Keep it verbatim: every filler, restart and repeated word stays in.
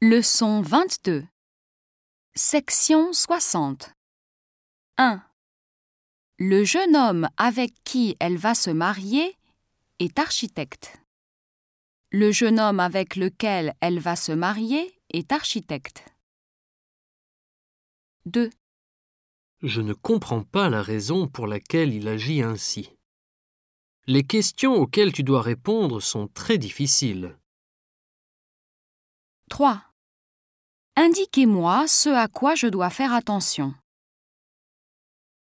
Leçon vingt-deux. Section soixante. un. Le jeune homme avec qui elle va se marier est architecte. Le jeune homme avec lequel elle va se marier est architecte. deux. Je ne comprends pas la raison pour laquelle il agit ainsi. Les questions auxquelles tu dois répondre sont très difficiles. trois. Indiquez-moi ce à quoi je dois faire attention.